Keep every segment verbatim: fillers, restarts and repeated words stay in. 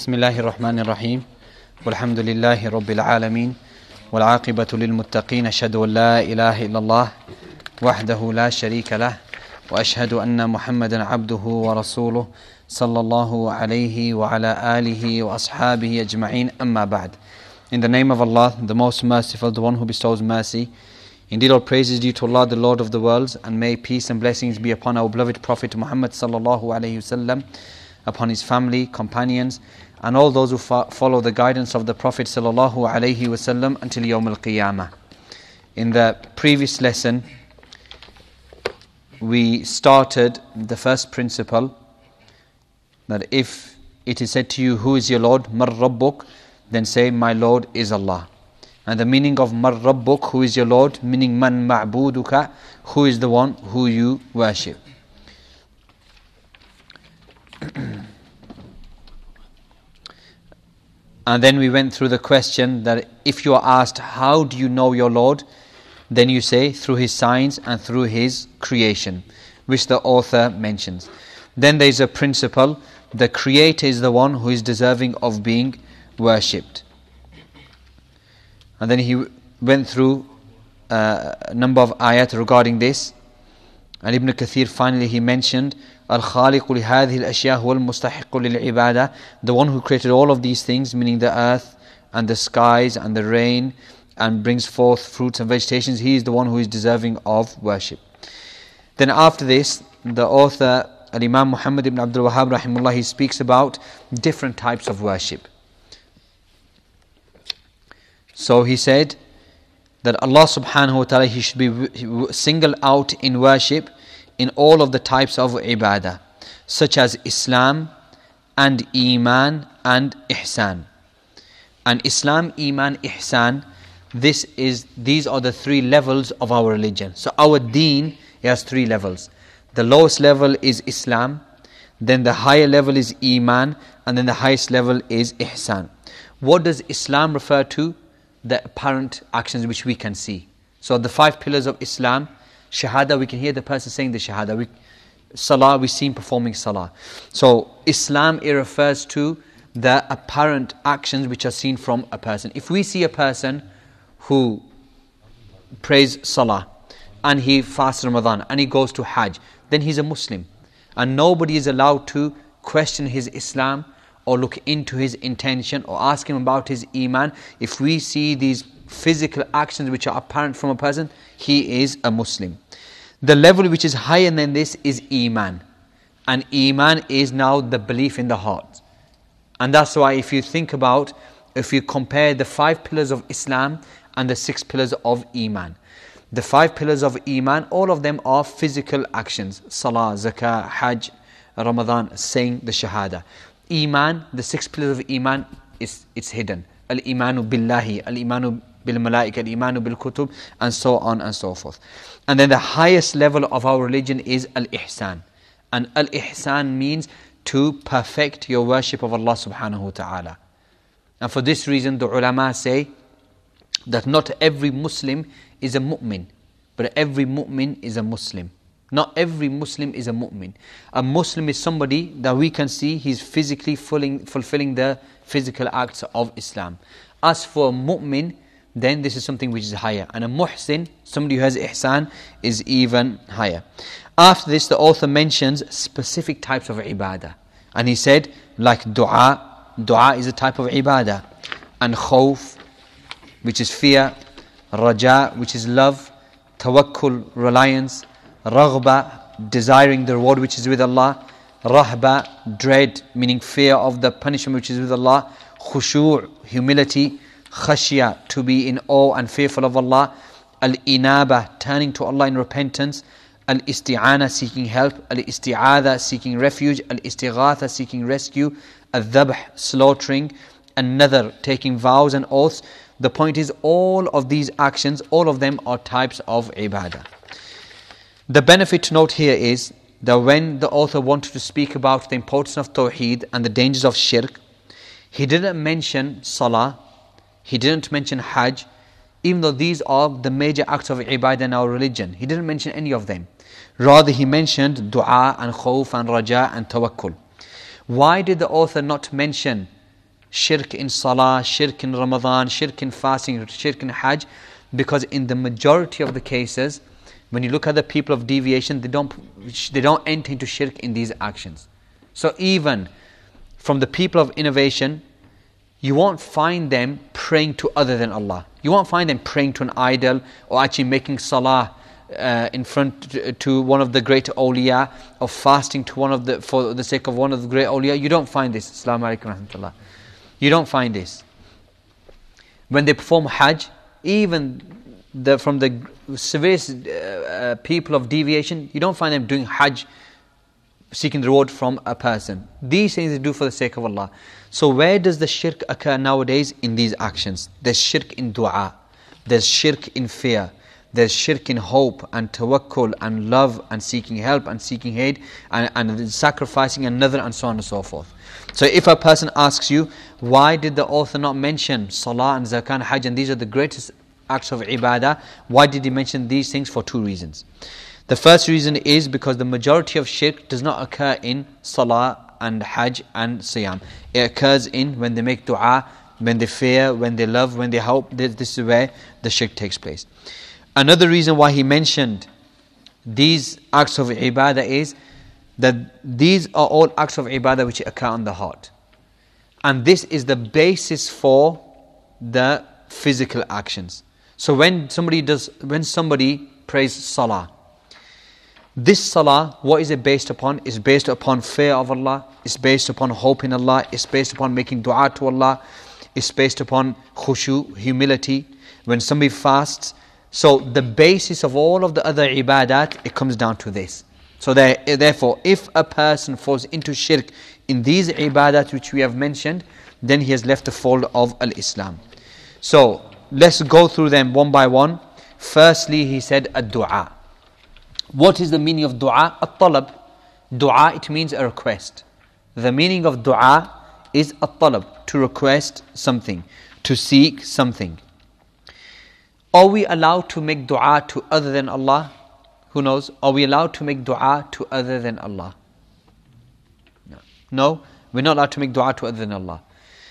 بسم الله الرحمن الرحيم والحمد لله رب العالمين والعاقبة للمتقين أشهد أن لا إله إلا الله وحده لا شريك له وأشهد أن محمدا عبده ورسوله صلى الله عليه وعلى آله وأصحابه أجمعين أما بعد. In the name of Allah, the most merciful, the one who bestows mercy. Indeed, all praise is due to Allah, the Lord of the worlds, and may peace and blessings be upon our beloved Prophet Muhammad sallallahu alaihi wasallam, upon his family, companions, and all those who fo- follow the guidance of the Prophet sallallahu alaihi wasallam until Yawm al-Qiyamah. In the previous lesson, we started the first principle that if it is said to you, who is your Lord, Mar Rabbuk, then say, my Lord is Allah. And the meaning of Mar Rabbuk, who is your Lord, meaning Man Ma'buduka, who is the one who you worship. And then we went through the question that if you are asked, how do you know your Lord? Then you say, through His signs and through His creation, which the author mentions. Then there is a principle, the Creator is the one who is deserving of being worshipped. And then he went through uh, a number of ayat regarding this. And Ibn Kathir finally he mentioned Al-Khaliqu li hadhihi al-ashya huwa al-mustahiqqu lil-ibadah, the one who created all of these things, meaning the earth and the skies and the rain, and brings forth fruits and vegetations. He is the one who is deserving of worship. Then after this, the author Al-Imam Muhammad ibn Abdul Wahhab rahimahullah, he speaks about different types of worship. So he said that Allah subhanahu wa ta'ala, He should be singled out in worship in all of the types of ibadah, such as Islam and Iman and Ihsan. And Islam, Iman, Ihsan, this is these are the three levels of our religion. So our deen has three levels. The lowest level is Islam, then the higher level is Iman, and then the highest level is Ihsan. What does Islam refer to? The apparent actions which we can see. So the five pillars of Islam, Shahada, we can hear the person saying the Shahada. We, Salah, we see him performing Salah. So Islam, it refers to the apparent actions which are seen from a person. If we see a person who prays Salah and he fasts Ramadan and he goes to Hajj, then he's a Muslim. And nobody is allowed to question his Islam or look into his intention or ask him about his Iman. If we see these physical actions which are apparent from a person, he is a Muslim. The level which is higher than this is Iman. And Iman is now the belief in the heart. And that's why if you think about, if you compare the five pillars of Islam and the six pillars of Iman. The five pillars of Iman, all of them are physical actions. Salah, Zakah, Hajj, Ramadan, saying the Shahada. Iman, the six pillars of Iman, is it's hidden. Al-Imanu billahi, Al-Imanu bil-Malaika, Al-Imanu bil-Kutub, and so on and so forth. And then the highest level of our religion is Al-Ihsan. And Al-Ihsan means to perfect your worship of Allah subhanahu wa ta'ala. And for this reason, the ulama say that not every Muslim is a mu'min, but every mu'min is a Muslim. Not every Muslim is a mu'min. A Muslim is somebody that we can see he's physically fulfilling, fulfilling the physical acts of Islam. As for a mu'min, then this is something which is higher. And a muhsin, somebody who has ihsan, is even higher. After this, the author mentions specific types of ibadah. And he said, like dua, dua is a type of ibadah. And khawf, which is fear. Raja, which is love. Tawakkul, reliance. Raghba, desiring the reward which is with Allah. Rahba, dread, meaning fear of the punishment which is with Allah. Khushu', humility. Khashya, to be in awe and fearful of Allah. Al-inaba, turning to Allah in repentance. Al-isti'ana, seeking help. Al-isti'adha, seeking refuge. Al-istighatha, seeking rescue. Al-dhabh, slaughtering. An-nadhr, taking vows and oaths. The point is, all of these actions, all of them are types of ibadah. The benefit to note here is that when the author wanted to speak about the importance of Tawheed and the dangers of Shirk, he didn't mention Salah, he didn't mention Hajj, even though these are the major acts of ibadah in our religion. He didn't mention any of them. Rather, he mentioned dua and khawf and raja and tawakkul. Why did the author not mention shirk in salah, shirk in Ramadan, shirk in fasting, shirk in hajj, because in the majority of the cases, when you look at the people of deviation, they don't they don't enter into shirk in these actions. So even from the people of innovation, you won't find them praying to other than Allah. You won't find them praying to an idol or actually making salah uh, in front to, to one of the great awliya, or fasting to one of the for the sake of one of the great awliya. You don't find this. Assalamu alaikum wa rahmatullah. You don't find this. When they perform hajj, even the from the severest uh, uh, people of deviation, you don't find them doing hajj seeking the reward from a person. These things they do for the sake of Allah. So where does the shirk occur nowadays? In these actions. There's shirk in dua, there's shirk in fear, there's shirk in hope and tawakkul and love and seeking help and seeking aid and, and sacrificing another, and so on and so forth. So if a person asks you, why did the author not mention salah and zakah and hajj, and these are the greatest acts of ibadah, why did he mention these things? For two reasons. The first reason is because the majority of shirk does not occur in salah and hajj and siyam. It occurs in when they make dua, when they fear, when they love, when they hope. This is where the shirk takes place. Another reason why he mentioned these acts of ibadah is that these are all acts of ibadah which occur on the heart. And this is the basis for the physical actions. So when somebody does, when somebody prays salah, this salah, what is it based upon? It's based upon fear of Allah, it's based upon hope in Allah, it's based upon making dua to Allah, it's based upon khushu, humility. When somebody fasts, so the basis of all of the other ibadat, it comes down to this. So there, therefore, if a person falls into shirk in these ibadat which we have mentioned, then he has left the fold of al-Islam. So let's go through them one by one. Firstly, he said ad-du'a. What is the meaning of dua? At-talab. Dua, it means a request. The meaning of dua is at-talab, to request something, to seek something. Are we allowed to make dua to other than Allah? Who knows? Are we allowed to make dua to other than Allah? No. No, we're not allowed to make dua to other than Allah.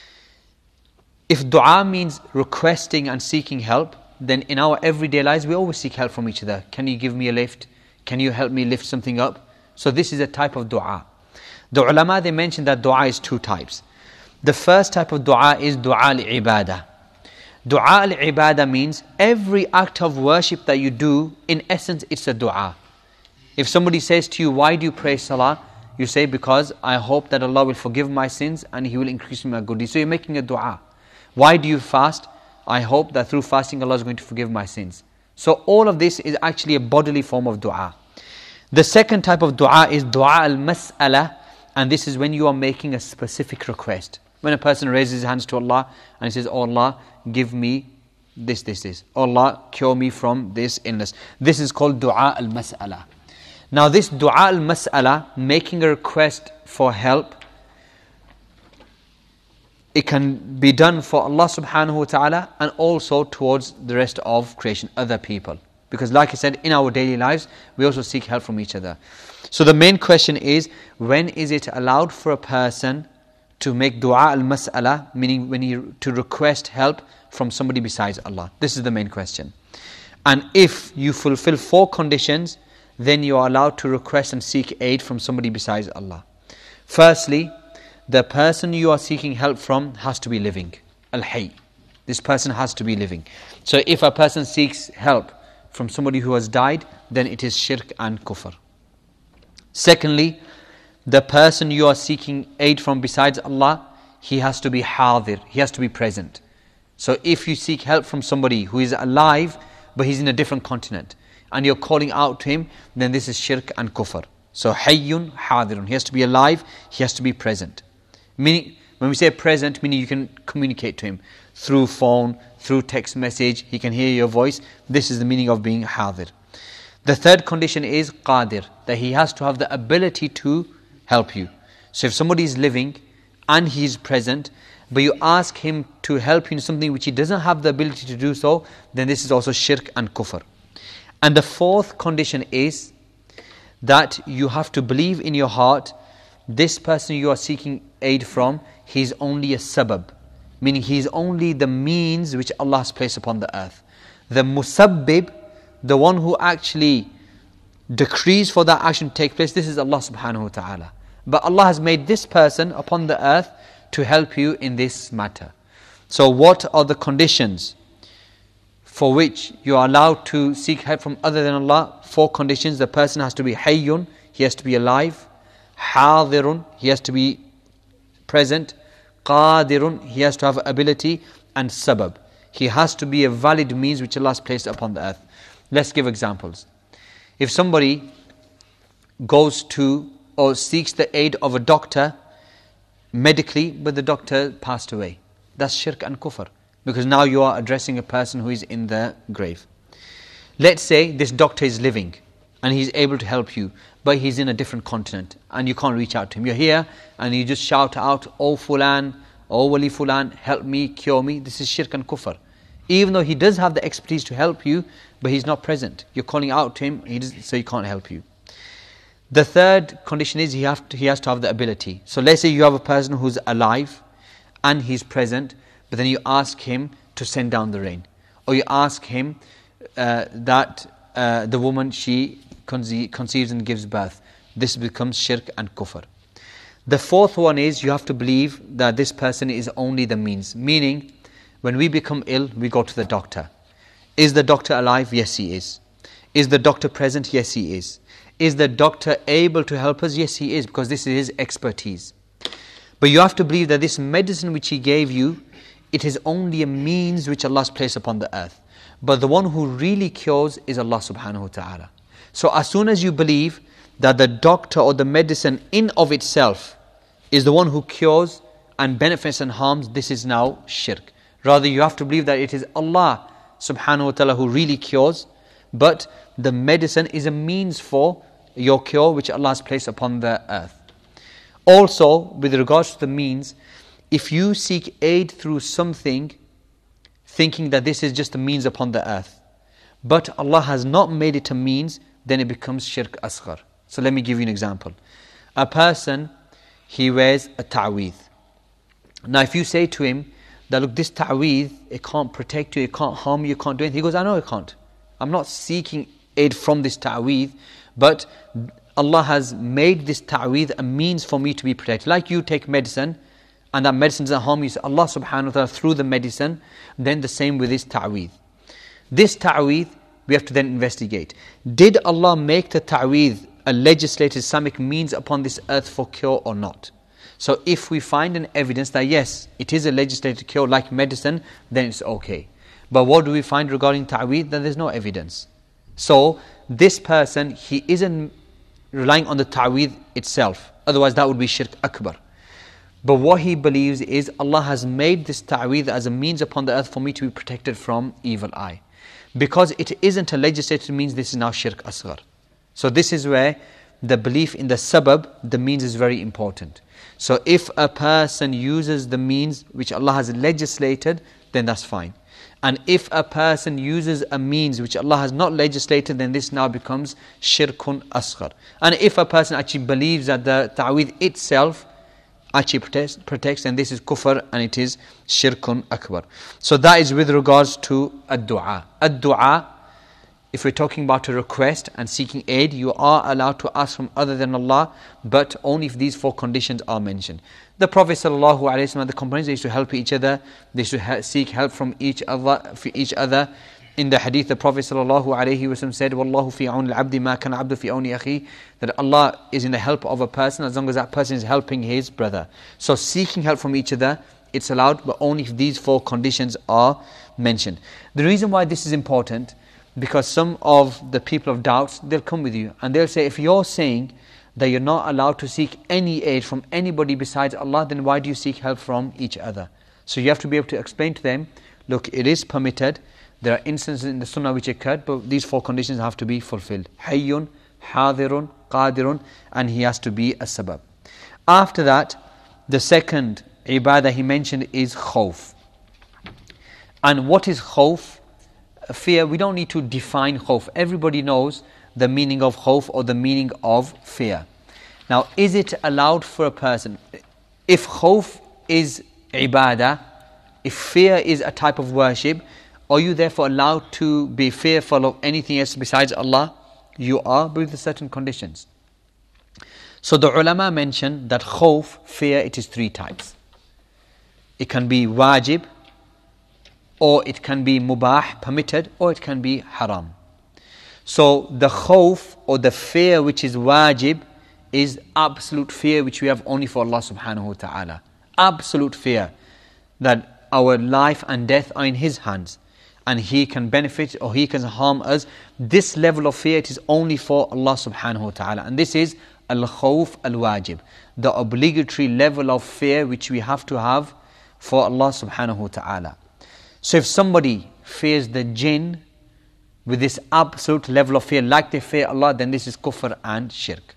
If dua means requesting and seeking help, then in our everyday lives we always seek help from each other. Can you give me a lift? Can you help me lift something up? So this is a type of dua. The ulama, they mentioned that dua is two types. The first type of dua is dua al-ibadah. Dua al-ibadah means every act of worship that you do, in essence it's a dua. If somebody says to you, why do you pray salah? You say, because I hope that Allah will forgive my sins and He will increase my good deeds. So you're making a dua. Why do you fast? I hope that through fasting Allah is going to forgive my sins. So all of this is actually a bodily form of dua. The second type of dua is dua al-mas'ala, and this is when you are making a specific request. When a person raises his hands to Allah and he says, oh Allah, give me this, this, this. Oh Allah, cure me from this illness. This is called dua al-mas'ala. Now this dua al-mas'ala, making a request for help, it can be done for Allah subhanahu wa ta'ala and also towards the rest of creation, other people. Because like I said, in our daily lives, we also seek help from each other. So the main question is, when is it allowed for a person to make dua al-mas'ala, meaning when he to request help from somebody besides Allah? This is the main question. And if you fulfill four conditions, then you are allowed to request and seek aid from somebody besides Allah. Firstly, the person you are seeking help from has to be living. Al-Hayy. This person has to be living. So if a person seeks help from somebody who has died, then it is shirk and kufr. Secondly, the person you are seeking aid from besides Allah, he has to be hadir, he has to be present. So if you seek help from somebody who is alive, but he's in a different continent, and you're calling out to him, then this is shirk and kufr. So hayyun hadirun, he has to be alive, he has to be present. Meaning, when we say present, meaning you can communicate to him through phone, through text message, he can hear your voice. This is the meaning of being hadir. The third condition is qadir, that he has to have the ability to help you. So if somebody is living and he is present, but you ask him to help you in something which he doesn't have the ability to do so, then this is also shirk and kufr. And the fourth condition is that you have to believe in your heart, this person you are seeking aid from, he's only a sabab, meaning he's only the means which Allah has placed upon the earth. The musabbib, the one who actually decrees for that action to take place, this is Allah subhanahu wa ta'ala. But Allah has made this person upon the earth to help you in this matter. So what are the conditions for which you are allowed to seek help from other than Allah? Four conditions. The person has to be hayyun, he has to be alive. Hadirun, he has to be present. Qadirun, he has to have ability. And sabab, he has to be a valid means which Allah has placed upon the earth. Let's give examples. If somebody goes to or seeks the aid of a doctor medically, but the doctor passed away, that's shirk and kufr, because now you are addressing a person who is in the grave. Let's say this doctor is living and he's able to help you, but he's in a different continent and you can't reach out to him. You're here and you just shout out, "Oh Fulan, oh Wali Fulan, help me, cure me." This is shirk and kufr. Even though he does have the expertise to help you, but he's not present. You're calling out to him, he does, so he can't help you. The third condition is he, have to, he has to have the ability. So let's say you have a person who's alive and he's present, but then you ask him to send down the rain. Or you ask him uh, that uh, the woman, she conce- conceives and gives birth. This becomes shirk and kufr. The fourth one is you have to believe that this person is only the means. Meaning, when we become ill, we go to the doctor. Is the doctor alive? Yes, he is. Is the doctor present? Yes, he is. Is the doctor able to help us? Yes, he is, because this is his expertise. But you have to believe that this medicine which he gave you, it is only a means which Allah has placed upon the earth. But the one who really cures is Allah subhanahu wa ta'ala. So as soon as you believe that the doctor or the medicine in of itself is the one who cures and benefits and harms, this is now shirk. Rather, you have to believe that it is Allah subhanahu wa ta'ala who really cures, but the medicine is a means for your cure which Allah has placed upon the earth. Also, with regards to the means, if you seek aid through something thinking that this is just a means upon the earth, but Allah has not made it a means, then it becomes shirk asghar. So let me give you an example. A person, he wears a ta'weez. Now if you say to him that, look, this ta'weez, it can't protect you, it can't harm you, it can't do anything. He goes, I know it can't. I'm not seeking aid from this ta'weez, but Allah has made this ta'weez a means for me to be protected. Like you take medicine, and that medicine doesn't harm you, so Allah subhanahu wa ta'ala through the medicine, then the same with this ta'weez. This ta'weez, we have to then investigate. Did Allah make the ta'weez a legislated Islamic means upon this earth for cure or not? So if we find an evidence that yes, it is a legislated cure like medicine, then it's okay. But what do we find regarding ta'weez? That there's no evidence. So this person, he isn't relying on the ta'weez itself. Otherwise that would be shirk akbar. But what he believes is Allah has made this ta'weez as a means upon the earth for me to be protected from evil eye. Because it isn't a legislated means, this is now shirk asghar. So this is where the belief in the sabab, the means, is very important. So if a person uses the means which Allah has legislated, then that's fine. And if a person uses a means which Allah has not legislated, then this now becomes shirkun asghar. And if a person actually believes that the ta'weez itself actually protects, protects, and this is kufr and it is shirkun akbar. So that is with regards to ad-du'a. Ad-du'a, if we're talking about a request and seeking aid, you are allowed to ask from other than Allah, but only if these four conditions are mentioned. The Prophet sallallahu alaihi wasallam, the companions, they used to help each other, they used to seek help from each other, for each other. In the hadith, the Prophet sallallahu alaihi wasallam said, "Wallahu fi aun al-abdi ma kana abdu fi auni akhi," that Allah is in the help of a person as long as that person is helping his brother. So seeking help from each other, it's allowed, but only if these four conditions are mentioned. The reason why this is important, because some of the people of doubts, they'll come with you and they'll say, if you're saying that you're not allowed to seek any aid from anybody besides Allah, then why do you seek help from each other? So you have to be able to explain to them, look, it is permitted. There are instances in the Sunnah which occurred, but these four conditions have to be fulfilled. Hayyun, hadirun, qadirun, and he has to be a sabab. After that, the second ibadah he mentioned is khawf. And what is khawf? Fear. We don't need to define khawf. Everybody knows the meaning of khawf or the meaning of fear. Now, is it allowed for a person? If khawf is ibadah, if fear is a type of worship, are you therefore allowed to be fearful of anything else besides Allah? You are, but with certain conditions. So the ulama mentioned that khawf, fear, it is three types. It can be wajib, or it can be mubah, permitted, or it can be haram. So the khawf, or the fear which is wajib, is absolute fear which we have only for Allah subhanahu wa ta'ala. Absolute fear that our life and death are in His hands, and He can benefit or He can harm us. This level of fear, it is only for Allah subhanahu wa ta'ala. And this is al-khawf al-wajib, the obligatory level of fear which we have to have for Allah subhanahu wa ta'ala. So if somebody fears the jinn with this absolute level of fear, like they fear Allah, then this is kufr and shirk.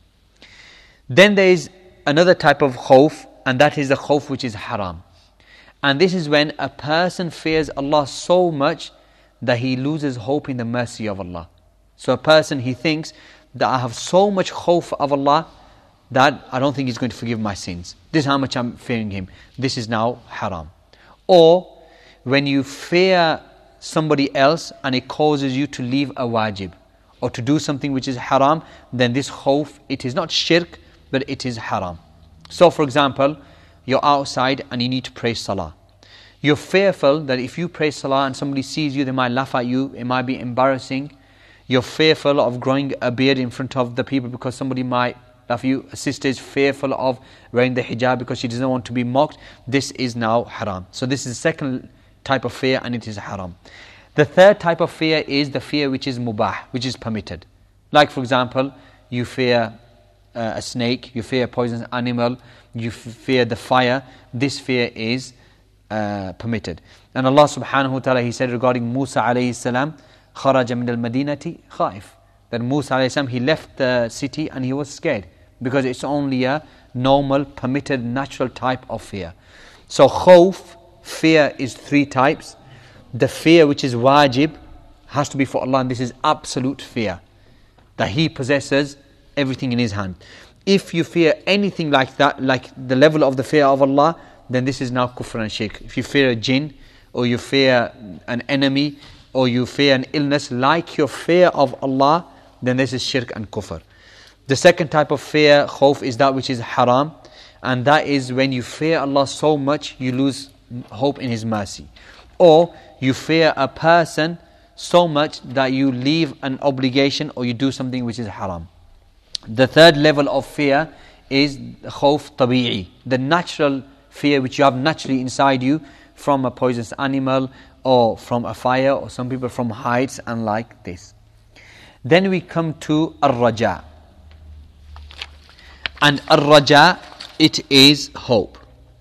Then there is another type of khawf, and that is the khawf which is haram. And this is when a person fears Allah so much that he loses hope in the mercy of Allah. So a person, he thinks that I have so much khawf of Allah that I don't think He's going to forgive my sins. This is how much I'm fearing Him. This is now haram. Or when you fear somebody else and it causes you to leave a wajib or to do something which is haram, then this khawf, it is not shirk, but it is haram. So for example, you're outside and you need to pray salah. You're fearful that if you pray salah and somebody sees you, they might laugh at you, it might be embarrassing. You're fearful of growing a beard in front of the people because somebody might laugh at you. A sister is fearful of wearing the hijab because she doesn't want to be mocked. This is now haram. So this is the second type of fear, and it is haram. The third type of fear is the fear which is mubah, which is permitted. Like for example, you fear uh, a snake, you fear a poisonous animal, you f- fear the fire. This fear is uh, permitted. And Allah subhanahu wa ta'ala, He said regarding Musa alayhi salam, خَرَجَ مِنَ الْمَدِينَةِ خَائِفٍ, that Musa alayhi salam, he left the city and he was scared, because it's only a normal, permitted, natural type of fear. So khawf, fear, is three types. The fear which is wajib has to be for Allah, and this is absolute fear, that He possesses everything in His hand. If you fear anything like that, like the level of the fear of Allah, then this is now kufr and shirk. If you fear a jinn, or you fear an enemy, or you fear an illness like your fear of Allah, then this is shirk and kufr. The second type of fear, khawf, is that which is haram, and that is when you fear Allah so much you lose hope in His mercy. Or you fear a person so much that you leave an obligation or you do something which is haram. The third level of fear is khawf tabi'i, the natural fear which you have naturally inside you from a poisonous animal or from a fire, or some people from heights and like this. Then we come to ar-raja. And ar-raja, it is hope.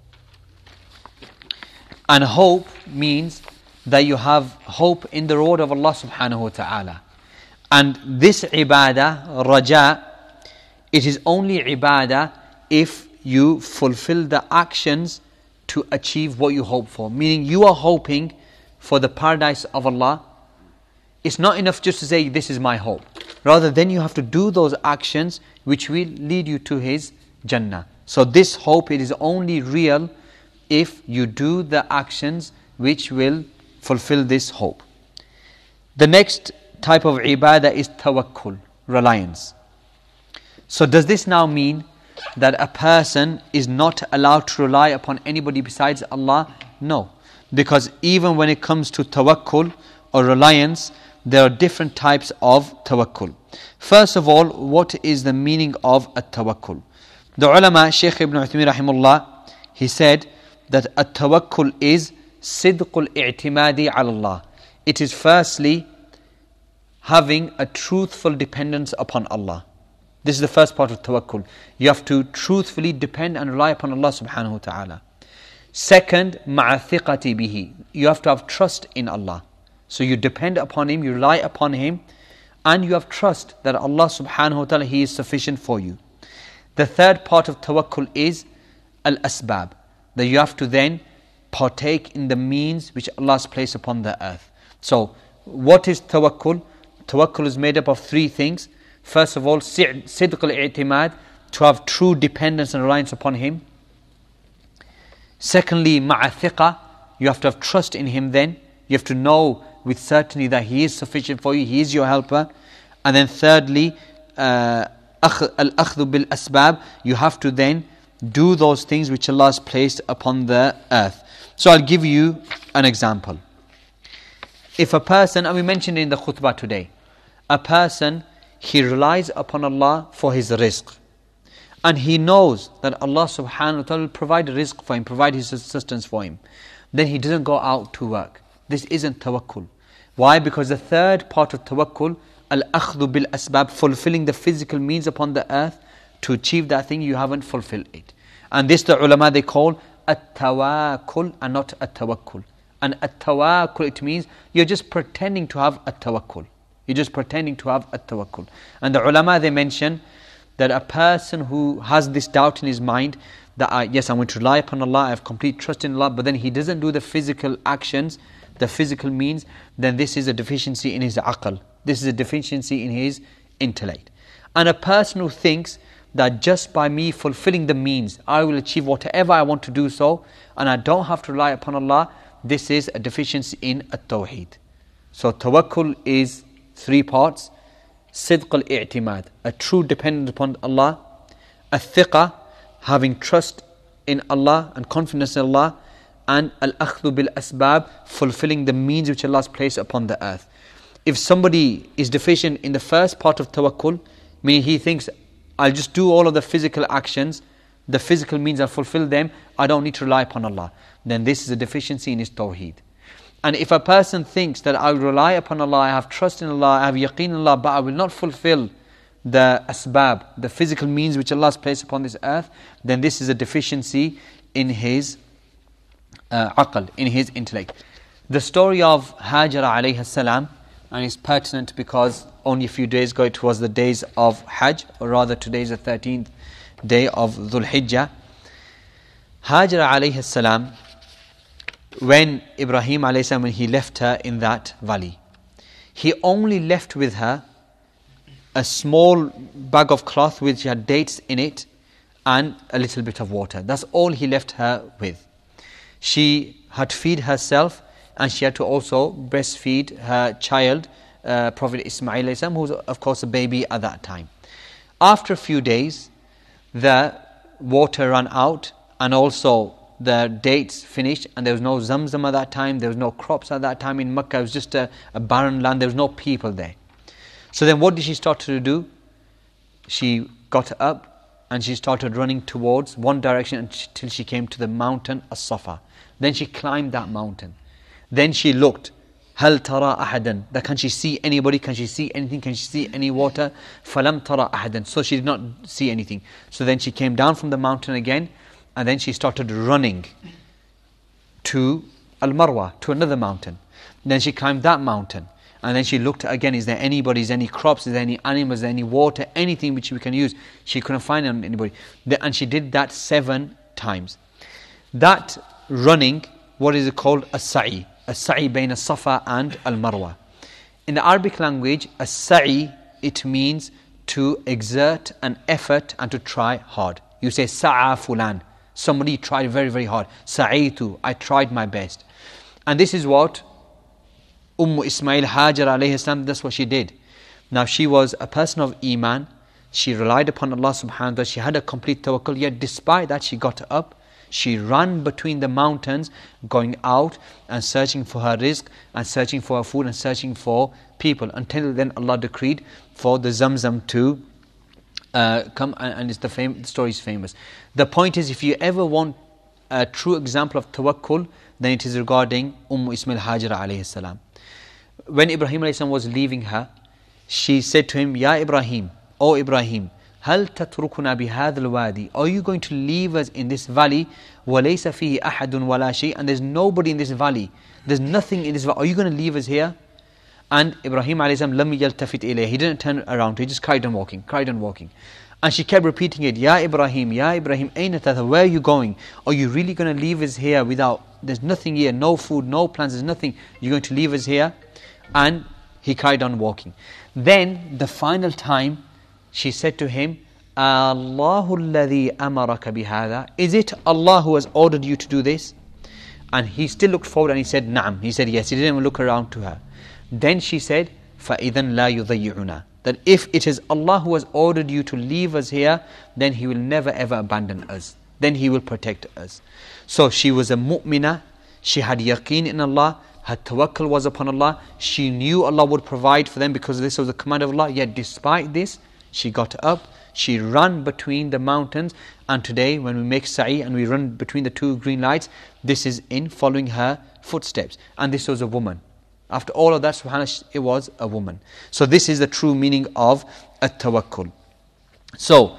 And hope means that you have hope in the reward of Allah subhanahu wa ta'ala. And this ibadah, raja, it is only ibadah if you fulfill the actions to achieve what you hope for. Meaning you are hoping for the paradise of Allah. It's not enough just to say, this is my hope. Rather, then you have to do those actions which will lead you to His Jannah. So this hope, it is only real if you do the actions which will fulfill this hope. The next type of ibadah is tawakkul, reliance. So does this now mean that a person is not allowed to rely upon anybody besides Allah? No. Because even when it comes to tawakkul or reliance, there are different types of tawakkul. First of all, what is the meaning of a tawakkul? The ulama, Shaykh Ibn Uthaymin rahimullah, he said that a tawakkul is sidqul i'timadi ala Allah. It is firstly having a truthful dependence upon Allah. This is the first part of tawakkul. You have to truthfully depend and rely upon Allah subhanahu wa ta'ala. Second, ma'a thiqati bihi. You have to have trust in Allah. So you depend upon Him, you rely upon Him, and you have trust that Allah subhanahu wa ta'ala, He is sufficient for you. The third part of tawakkul is al-asbab, that you have to then partake in the means which Allah has placed upon the earth. So, what is tawakkul? Tawakkul is made up of three things. First of all, sidq al-i'timad, to have true dependence and reliance upon Him. Secondly, ma'a thiqa, you have to have trust in Him then. You have to know with certainty that He is sufficient for you, He is your helper. And then thirdly, uh, al-akhdhu bil asbab, you have to then do those things which Allah has placed upon the earth. So I'll give you an example. If a person, and we mentioned in the khutbah today, a person, he relies upon Allah for his rizq. And he knows that Allah subhanahu wa ta'ala will provide rizq for him, provide his assistance for him. Then he doesn't go out to work. This isn't tawakkul. Why? Because the third part of tawakkul, al-akhdhu bil asbab, fulfilling the physical means upon the earth to achieve that thing, you haven't fulfilled it. And this the ulama they call at-tawakkul and not at-tawakkul. And at-tawakkul, it means you're just pretending to have at-tawakkul. You're just pretending to have at-tawakkul. And the ulama they mention that a person who has this doubt in his mind that I, yes, I'm going to rely upon Allah, I have complete trust in Allah, but then he doesn't do the physical actions, the physical means, then this is a deficiency in his aql. This is a deficiency in his intellect. And a person who thinks that just by me fulfilling the means, I will achieve whatever I want to do so, and I don't have to rely upon Allah, this is a deficiency in at-tawheed. So tawakkul is three parts. Sidq al-i'timad, a true dependence upon Allah. Al-thiqa, having trust in Allah and confidence in Allah. And al-akhdhu bil-asbab, fulfilling the means which Allah has placed upon the earth. If somebody is deficient in the first part of tawakkul, meaning he thinks, I'll just do all of the physical actions, the physical means, I'll fulfill them, I don't need to rely upon Allah, then this is a deficiency in his tawheed. And if a person thinks that I will rely upon Allah, I have trust in Allah, I have yaqeen in Allah, but I will not fulfill the asbab, the physical means which Allah has placed upon this earth, then this is a deficiency in his uh, aql, in his intellect. The story of Hajara alayhi salam, and it's pertinent because only a few days ago it was the days of Hajj, or rather today is the thirteenth day of Dhul Hijjah. Hajara alayhi salam, when Ibrahim alayhi salam, when he left her in that valley, he only left with her a small bag of cloth which had dates in it and a little bit of water. That's all he left her with. She had to feed herself, and she had to also breastfeed her child, uh, Prophet Ismail alayhi salam, who was of course a baby at that time. After a few days, the water ran out, and also the dates finished, and there was no Zamzam at that time, there was no crops at that time in Mecca, it was just a, a barren land, there was no people there. So then what did she start to do? She got up and she started running towards one direction until she came to the mountain As-Safa. Then she climbed that mountain. Then she looked, هل ترى أحدا, that can she see anybody, can she see anything, can she see any water? فلم ترى أحدا, so she did not see anything. So then she came down from the mountain again, and then she started running to Al-Marwa, to another mountain. Then she climbed that mountain, and then she looked again, is there anybody, is there any crops, is there any animals, is there any water, anything which we can use? She couldn't find anybody. And she did that seven times. That running, what is it called? As-sa'i. As-sa'i bayna as-Safa and Al-Marwa. In the Arabic language, as-sa'i, it means to exert an effort and to try hard. You say, sa'a fulan. Somebody tried very, very hard. Sa'itu, I tried my best. And this is what Umm Ismail Hajar alayhi salam, that's what she did. Now she was a person of Iman. She relied upon Allah subhanahu wa ta'ala. She had a complete tawakkul. Yet despite that, she got up. She ran between the mountains, going out and searching for her rizq, and searching for her food, and searching for people, until then Allah decreed for the Zamzam to uh, come, and, and it's the, fam- the story is famous. The point is, if you ever want a true example of tawakkul, then it is regarding Umm Ismail Hajara alayhi salam. When Ibrahim alayhi salam was leaving her, she said to him, Ya Ibrahim, O Ibrahim, هل تتركنا بهذا الوادي, are you going to leave us in this valley, وليس فيه أحد ولا شيء, and there's nobody in this valley, there's nothing in this valley, are you going to leave us here? And Ibrahim alayhi salam لم يلتفت إليه, he didn't turn around, he just carried on walking, carried on walking. And she kept repeating it, Ya Ibrahim, Ya Ibrahim, أين تذهب, where are you going? Are you really going to leave us here without, there's nothing here, no food, no plants, there's nothing, you're going to leave us here? And he carried on walking. Then the final time she said to him, Allahu alladhi amaraka bihada. Is it Allah who has ordered you to do this? And he still looked forward and he said, Na'am. He said yes. He didn't even look around to her. Then she said, فَإِذًا لَا يُضَيِّعُنَا. That if it is Allah who has ordered you to leave us here, then He will never ever abandon us. Then He will protect us. So she was a mu'minah. She had yaqeen in Allah. Her tawakkul was upon Allah. She knew Allah would provide for them because this was the command of Allah. Yet despite this, she got up. She ran between the mountains, and today when we make sa'i and we run between the two green lights, this is in following her footsteps. And this was a woman. After all of that, subhanAllah, it was a woman. So this is the true meaning of at-tawakkul. So,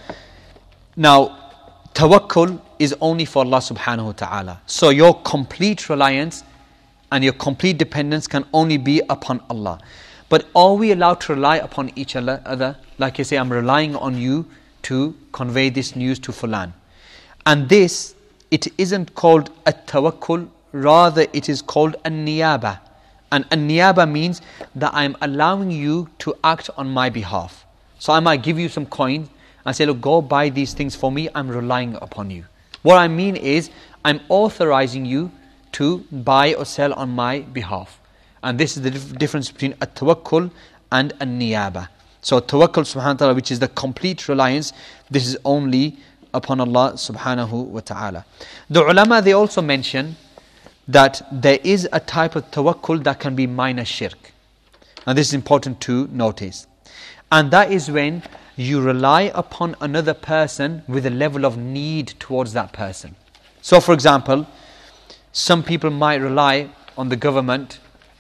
now, tawakkul is only for Allah subhanahu wa ta'ala. So your complete reliance and your complete dependence can only be upon Allah. But are we allowed to rely upon each other? Like you say, I'm relying on you to convey this news to fulan. And this, it isn't called at-tawakkul, rather it is called an-niyaba. And an-niyaba means that I'm allowing you to act on my behalf. So I might give you some coins and say, look, go buy these things for me, I'm relying upon you. What I mean is, I'm authorizing you to buy or sell on my behalf. And this is the dif- difference between at-tawakkul and an-niyaba. So tawakkul subhanahu wa ta'ala, which is the complete reliance, this is only upon Allah subhanahu wa ta'ala. The ulama, they also mention that there is a type of tawakkul that can be minor shirk. And this is important to notice. And that is when you rely upon another person with a level of need towards that person. So for example, some people might rely on the government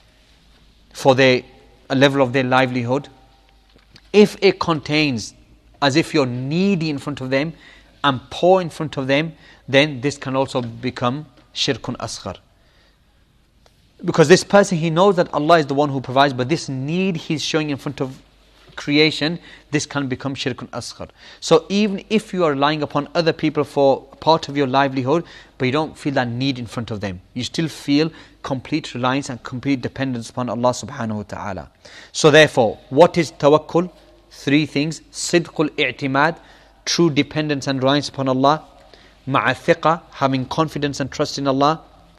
for their, a level of their livelihood. If it contains as if you're needy in front of them and poor in front of them, then this can also become shirkun asghar. Because this person, he knows that Allah is the one who provides, but this need he's showing in front of creation, this can become shirkun asghar. So even if you are relying upon other people for part of your livelihood, but you don't feel that need in front of them, you still feel complete reliance and complete dependence upon Allah subhanahu wa ta'ala. So therefore, what is tawakkul? Three things: sidqul i'timad, true dependence and reliance upon Allah; ma'a thiqa, having confidence and trust in Allah;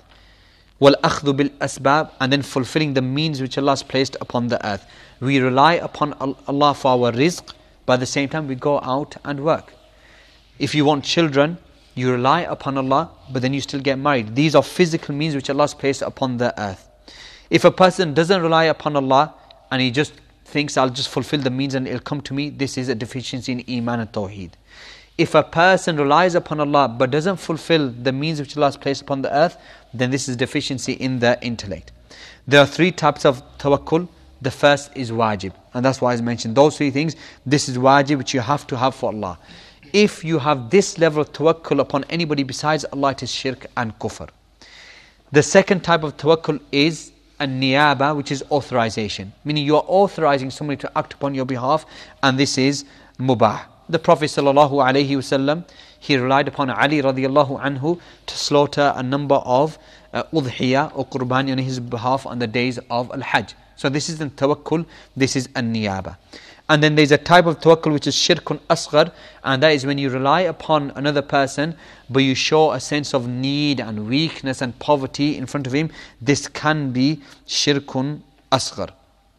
wal akhdhu bil asbab, and then fulfilling the means which Allah has placed upon the earth. We rely upon Allah for our rizq, but at the same time we go out and work. If you want children, you rely upon Allah, but then you still get married. These are physical means which Allah has placed upon the earth. If a person doesn't rely upon Allah and he just thinks, I'll just fulfill the means and it'll come to me, this is a deficiency in Iman and Tawheed. If a person relies upon Allah but doesn't fulfill the means which Allah has placed upon the earth, then this is deficiency in the intellect. There are three types of tawakkul. The first is wajib, and that's why I mentioned those three things. This is wajib, which you have to have for Allah. If you have this level of tawakkul upon anybody besides Allah, it is shirk and kufr. The second type of tawakkul is an-niyaba, which is authorization, meaning you are authorizing somebody to act upon your behalf, and this is mubah. The Prophet sallallahu alaihi wasallam, he relied upon Ali radiallahu anhu to slaughter a number of uh, udhiyah or qurban on his behalf on the days of al-hajj. So this is the tawakkul, this is an-niyaba. And then there's a type of tawakkul which is shirkun asghar, and that is when you rely upon another person but you show a sense of need and weakness and poverty in front of him. This can be shirkun asghar.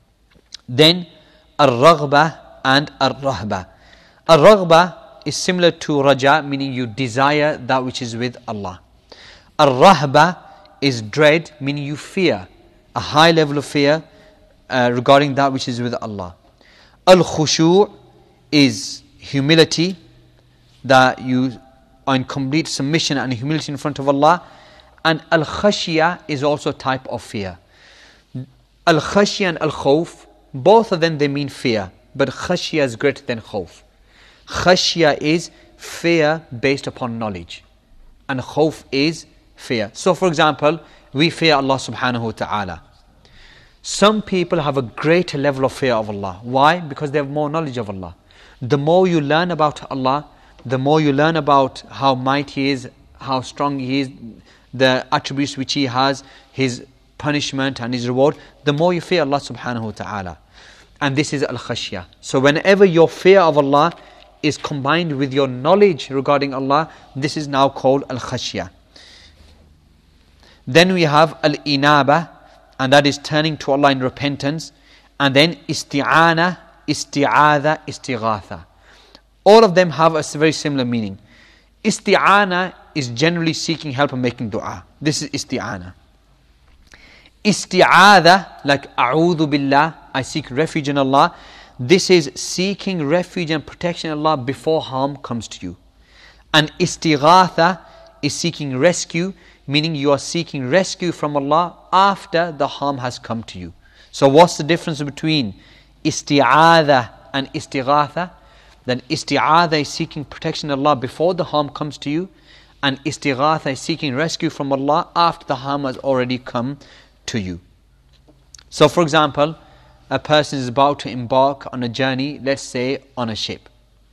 Then ar-raghbah and ar-rahbah. Ar-raghbah is similar to raja, meaning you desire that which is with Allah. Ar-rahbah is dread, meaning you fear, a high level of fear uh, regarding that which is with Allah. Al-khushu' is humility, that you are in complete submission and humility in front of Allah. And al-khashya is also a type of fear. Al-khashya and al-khawf, both of them they mean fear, but khashya is greater than khawf. Khashya is fear based upon knowledge, and khawf is fear. So for example, we fear Allah subhanahu wa ta'ala. Some people have a greater level of fear of Allah. Why? Because they have more knowledge of Allah. The more you learn about Allah, the more you learn about how mighty He is, how strong He is, the attributes which He has, His punishment and His reward, the more you fear Allah subhanahu wa ta'ala. And this is al-khashya. So whenever your fear of Allah is combined with your knowledge regarding Allah, this is now called al-khashya. Then we have al-inaba, and that is turning to Allah in repentance. And then isti'ana, isti'adha, istighatha. All of them have a very similar meaning. Isti'ana is generally seeking help and making dua. This is isti'ana. Isti'adha, like a'udhu billah, I seek refuge in Allah. This is seeking refuge and protection in Allah before harm comes to you. And istighatha is seeking rescue, meaning you are seeking rescue from Allah after the harm has come to you. So what's the difference between isti'adha and istighatha? Then isti'adha is seeking protection in Allah before the harm comes to you, and istighatha is seeking rescue from Allah after the harm has already come to you. So for example, a person is about to embark on a journey, let's say on a ship.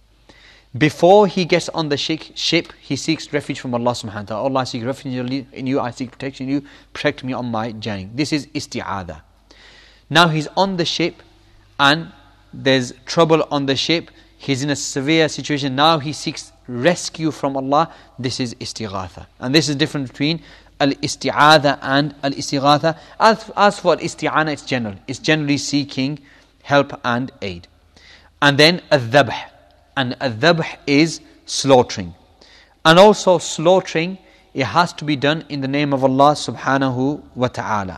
Before he gets on the ship, he seeks refuge from Allah subhanahu wa ta'ala. Allah, I seek refuge in you, I seek protection in you, protect me on my journey. This is isti'adha. Now he's on the ship and there's trouble on the ship. He's in a severe situation. Now he seeks rescue from Allah. This is istighatha. And this is different between al-isti'adha and al-istighatha. As, as for al-isti'ana, it's general. It's generally seeking help and aid. And then al-dhabh. And al-dhabh is slaughtering. And also slaughtering, it has to be done in the name of Allah subhanahu wa ta'ala.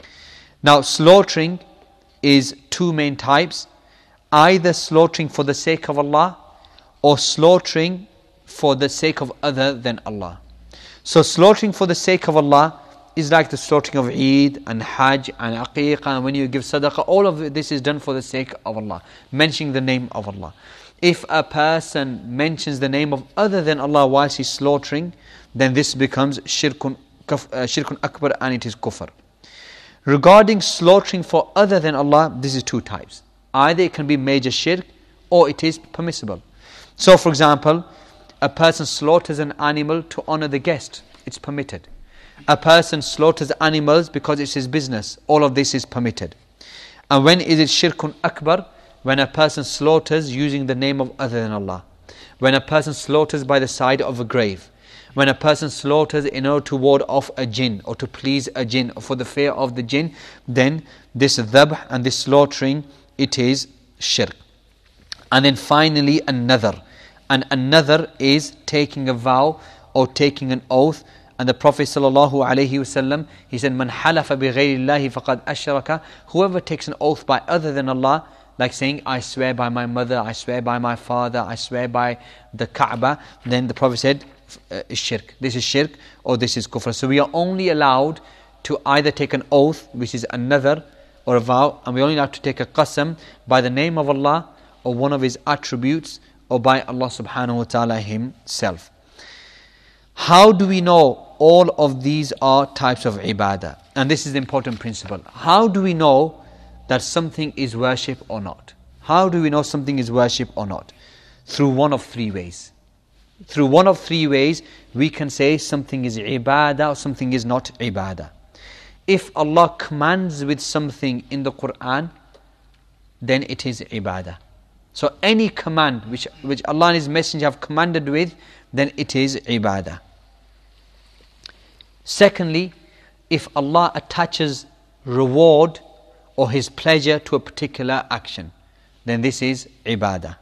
Now slaughtering is two main types. Either slaughtering for the sake of Allah or slaughtering for the sake of other than Allah. So slaughtering for the sake of Allah is like the slaughtering of Eid and Hajj and Aqiqah, and when you give Sadaqah, all of this is done for the sake of Allah, mentioning the name of Allah. If a person mentions the name of other than Allah whilst he's slaughtering, then this becomes shirkun, uh, shirkun akbar, and it is kufr. Regarding slaughtering for other than Allah, this is two types. Either it can be major shirk or it is permissible. So for example, a person slaughters an animal to honor the guest. It's permitted. A person slaughters animals because it's his business. All of this is permitted. And when is it shirkun akbar? When a person slaughters using the name of other than Allah. When a person slaughters by the side of a grave. When a person slaughters in order to ward off a jinn or to please a jinn or for the fear of the jinn, then this dhabh and this slaughtering, it is shirk. And then finally another. And another is taking a vow or taking an oath. And the Prophet sallallahu alaihi wasallam, he said, "Man halafa bi ghayrillahi faqad ashraka." Whoever takes an oath by other than Allah, like saying, "I swear by my mother, I swear by my father, I swear by the Kaaba," then the Prophet said, uh, shirk. This is shirk or this is kufr. So we are only allowed to either take an oath, which is another, or a vow, and we only allowed to take a qasam by the name of Allah or one of His attributes or by Allah subhanahu wa ta'ala Himself. How do we know all of these are types of ibadah? And this is the important principle. How do we know that something is worship or not? How do we know something is worship or not? Through one of three ways. Through one of three ways, we can say something is ibadah or something is not ibadah. If Allah commands with something in the Quran, then it is ibadah. So any command which, which Allah and His Messenger have commanded with, then it is ibadah. Secondly, if Allah attaches reward or His pleasure to a particular action, then this is ibadah.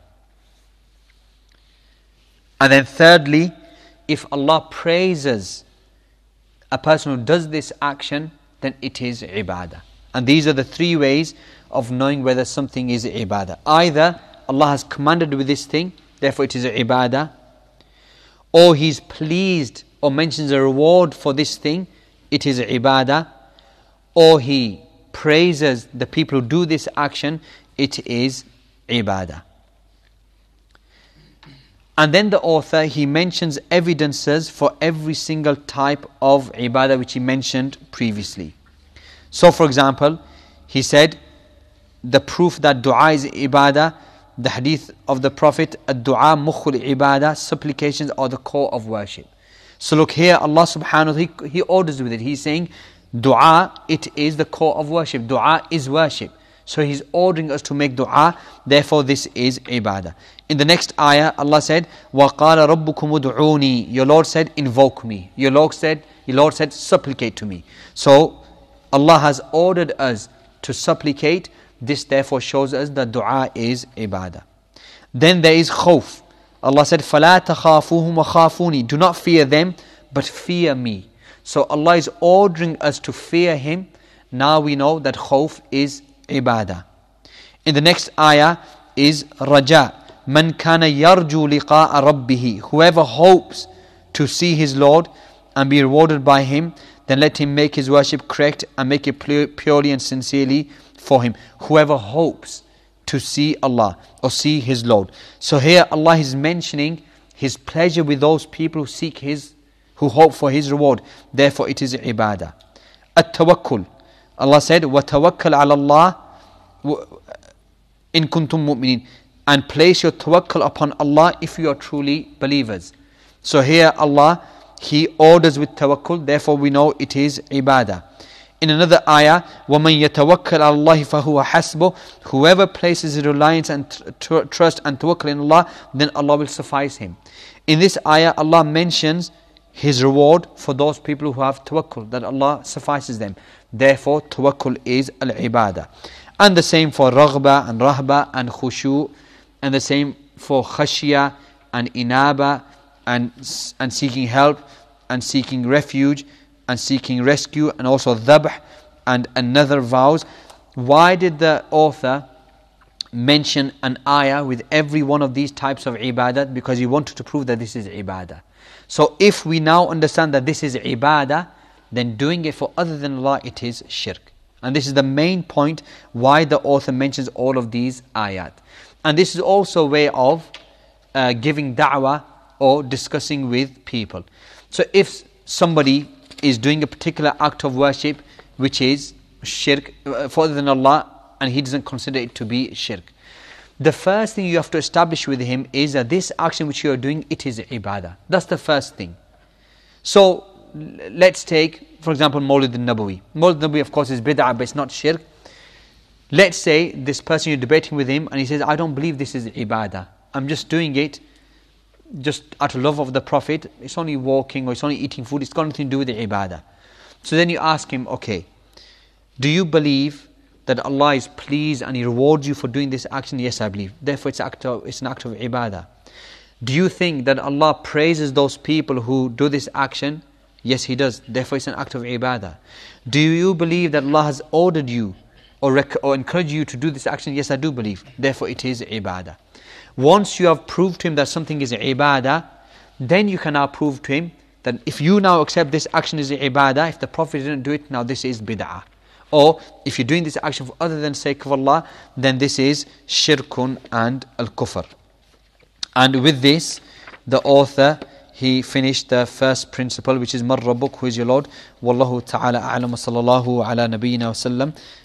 And then thirdly, if Allah praises a person who does this action, then it is ibadah. And these are the three ways of knowing whether something is ibadah. Either Allah has commanded with this thing, therefore it is ibadah, or He's pleased or mentions a reward for this thing, it is ibadah, or He praises the people who do this action, it is ibadah. And then the author, he mentions evidences for every single type of ibadah which he mentioned previously. So for example, he said the proof that dua is ibadah, the hadith of the Prophet, ad-du'a mukhul ibadah, supplications are the core of worship. So look here, Allah subhanahu wa ta'ala, he, he orders with it. He's saying dua, it is the core of worship. Dua is worship. So He's ordering us to make dua, therefore this is ibadah. In the next ayah, Allah said, وَقَالَ رَبُّكُمُ ادْعُونِي. Your Lord said, invoke me. Your Lord said, your Lord said, supplicate to me. So Allah has ordered us to supplicate. This therefore shows us that dua is ibadah. Then there is khawf. Allah said, فَلَا تَخَافُوهُمْ وَخَافُونِي. Do not fear them, but fear me. So Allah is ordering us to fear Him. Now we know that khawf is ibadah. In the next ayah is raja. Man kana yarju liqa'a rabbihi. Whoever hopes to see his Lord and be rewarded by Him, then let him make his worship correct and make it purely and sincerely for Him. Whoever hopes to see Allah or see his Lord. So here Allah is mentioning His pleasure with those people who seek His, who hope for His reward. Therefore it is ibadah. At-tawakkul. Allah said, وَتَوَكَّلْ عَلَى اللَّهِ إِن كُنْتُم مُؤْمِنِينَ. And place your tawakkul upon Allah if you are truly believers. So here Allah, He orders with tawakkul, therefore we know it is ibadah. In another ayah, وَمَنْ يَتَوَكَّلْ عَلَى اللَّهِ فَهُوَ حَسْبُهُ. Whoever places his reliance and tr- trust and tawakkul in Allah, then Allah will suffice him. In this ayah, Allah mentions His reward for those people who have tawakkul, that Allah suffices them. Therefore, tawakkul is al-ibadah. And the same for raghba and rahba and khushu, and the same for khashya and inaba, and, and seeking help and seeking refuge and seeking rescue, and also dhabh and another vows. Why did the author mention an ayah with every one of these types of ibadah? Because he wanted to prove that this is ibadah. So if we now understand that this is ibadah, then doing it for other than Allah, it is shirk. And this is the main point why the author mentions all of these ayat. And this is also a way of uh, giving da'wah or discussing with people. So if somebody is doing a particular act of worship which is shirk uh, for other than Allah, and he doesn't consider it to be shirk, the first thing you have to establish with him is that this action which you are doing, it is ibadah. That's the first thing. So let's take, for example, Mawlid al-Nabawi. Mawlid al-Nabawi, of course, is bid'ah, but it's not shirk. Let's say this person, you're debating with him, and he says, I don't believe this is ibadah. I'm just doing it just out of love of the Prophet. It's only walking or it's only eating food. It's got nothing to do with the ibadah. So then you ask him, okay, do you believe that Allah is pleased and He rewards you for doing this action? Yes, I believe. Therefore, it's, act of, it's an act of ibadah. Do you think that Allah praises those people who do this action? Yes, He does. Therefore, it's an act of ibadah. Do you believe that Allah has ordered you or, rec- or encouraged you to do this action? Yes, I do believe. Therefore, it is ibadah. Once you have proved to him that something is ibadah, then you can now prove to him that if you now accept this action is ibadah, if the Prophet didn't do it, now this is bid'ah. Or if you're doing this action for other than sake of Allah, then this is shirkun and al-kufr. And with this, the author, he finished the first principle, which is Man Rabbuk, who is your Lord. Wallahu ta'ala a'lam wa sallallahu ala nabiyyina wa sallam.